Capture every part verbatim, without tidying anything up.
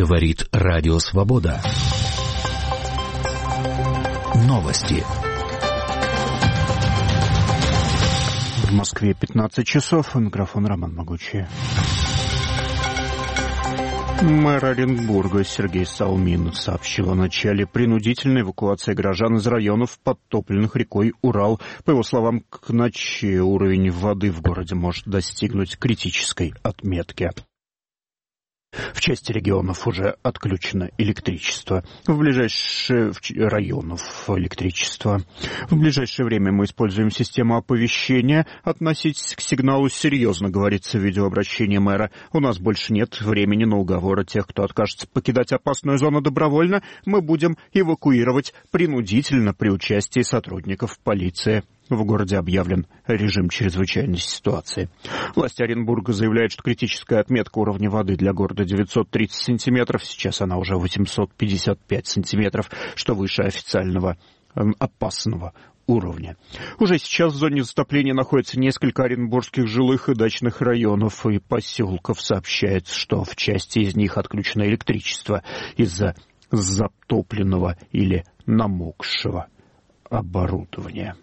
Говорит Радио Свобода. Новости. В Москве пятнадцать часов. Микрофон Роман Могучий. Мэр Оренбурга Сергей Салмин сообщил о начале принудительной эвакуации горожан из районов, подтопленных рекой Урал. По его словам, к ночи уровень воды в городе может достигнуть критической отметки. В части регионов уже отключено электричество. В ближайшие районов электричество. В ближайшее время мы используем систему оповещения. Относитесь к сигналу серьезно, говорится в видеообращении мэра. У нас больше нет времени на уговоры тех, кто откажется покидать опасную зону добровольно. Мы будем эвакуировать принудительно при участии сотрудников полиции. В городе объявлен режим чрезвычайной ситуации. Власти Оренбурга заявляют, что критическая отметка уровня воды для города девятьсот тридцать сантиметров. Сейчас она уже восемьсот пятьдесят пять сантиметров, что выше официального опасного уровня. Уже сейчас в зоне затопления находится несколько оренбургских жилых и дачных районов и поселков. Сообщается, что в части из них отключено электричество из-за затопленного или намокшего оборудования.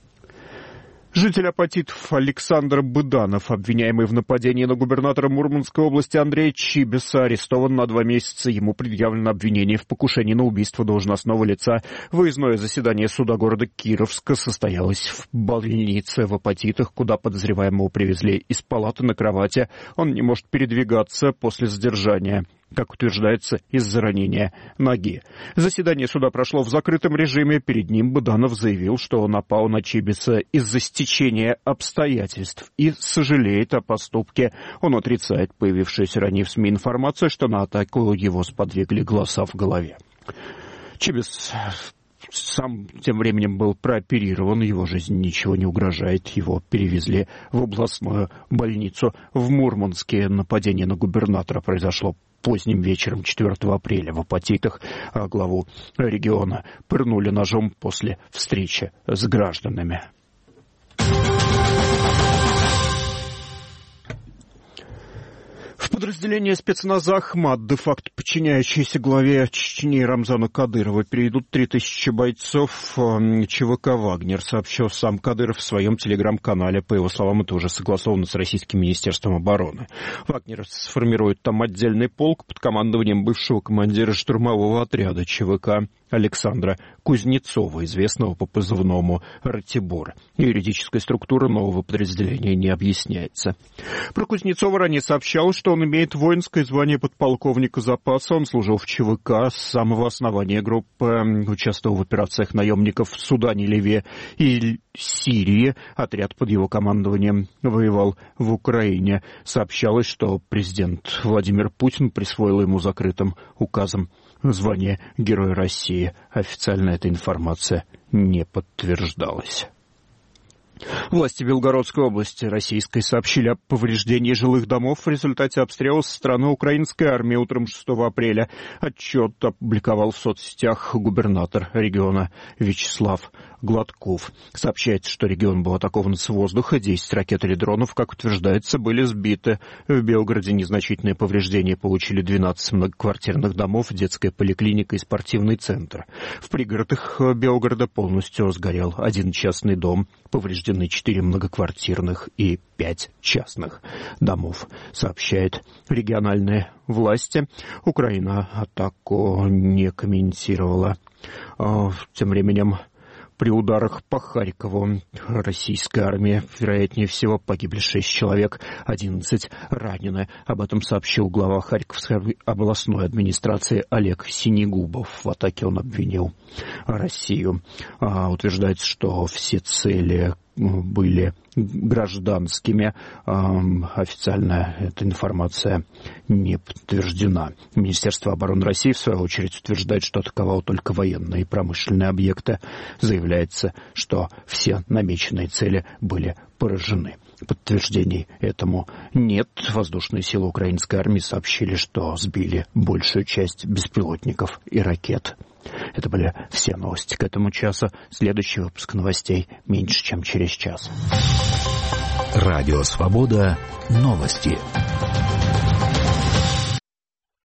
Житель Апатитов Александр Быданов, обвиняемый в нападении на губернатора Мурманской области Андрея Чибиса, арестован на два месяца. Ему предъявлено обвинение в покушении на убийство должностного лица. Выездное заседание суда города Кировска состоялось в больнице в Апатитах, куда подозреваемого привезли из палаты на кровати. Он не может передвигаться после задержания, как утверждается, из-за ранения ноги. Заседание суда прошло в закрытом режиме. Перед ним Быданов заявил, что он напал на Чибиса из-за стечения обстоятельств и сожалеет о поступке. Он отрицает появившуюся ранее в СМИ информацию, что на атаку его сподвигли голоса в голове. Чибис сам тем временем был прооперирован, его жизни ничего не угрожает. Его перевезли в областную больницу в Мурманске. Нападение на губернатора произошло поздним вечером четвёртого апреля в Апатитах. А главу региона пырнули ножом после встречи с гражданами. В подразделение спецназа «Ахмат», де-факто подчиняющиеся главе Чечни Рамзану Кадырову, перейдут три тысячи бойцов ЧВК «Вагнер», сообщил сам Кадыров в своем телеграм-канале. По его словам, это уже согласовано с Российским министерством обороны. «Вагнер» сформирует там отдельный полк под командованием бывшего командира штурмового отряда ЧВК Александра Кузнецова, известного по позывному «Ратибор». Юридическая структура нового подразделения не объясняется. Про Кузнецова ранее сообщалось, что он имеет воинское звание подполковника запаса. Он служил в ЧВК с самого основания группы, участвовал в операциях наемников в Судане, Ливии и Сирии. Отряд под его командованием воевал в Украине. Сообщалось, что президент Владимир Путин присвоил ему закрытым указом звание Героя России. Официально эта информация не подтверждалась. Власти Белгородской области российской сообщили о повреждении жилых домов в результате обстрела со стороны украинской армии утром шестого апреля. Отчет опубликовал в соцсетях губернатор региона Вячеслав Гладков. Сообщается, что регион был атакован с воздуха. десять ракет или дронов, как утверждается, были сбиты. В Белгороде незначительные повреждения получили двенадцать многоквартирных домов, детская поликлиника и спортивный центр. В пригородах Белгорода полностью сгорел один частный дом. Повреждены четыре многоквартирных и пять частных домов, сообщает региональные власти. Украина атаку не комментировала. Тем временем, при ударах по Харькову российская армия, вероятнее всего, погибли шесть человек, одиннадцать ранены. Об этом сообщил глава Харьковской областной администрации Олег Синегубов. В атаке он обвинил Россию. А, утверждается, что все цели были гражданскими. Официально эта информация не подтверждена. Министерство обороны России, в свою очередь, утверждает, что атаковало только военные и промышленные объекты. Заявляется, что все намеченные цели были поражены. Подтверждений этому нет. Воздушные силы украинской армии сообщили, что сбили большую часть беспилотников и ракет. Это были все новости к этому часу. Следующий выпуск новостей меньше, чем через час. Радио Свобода. Новости.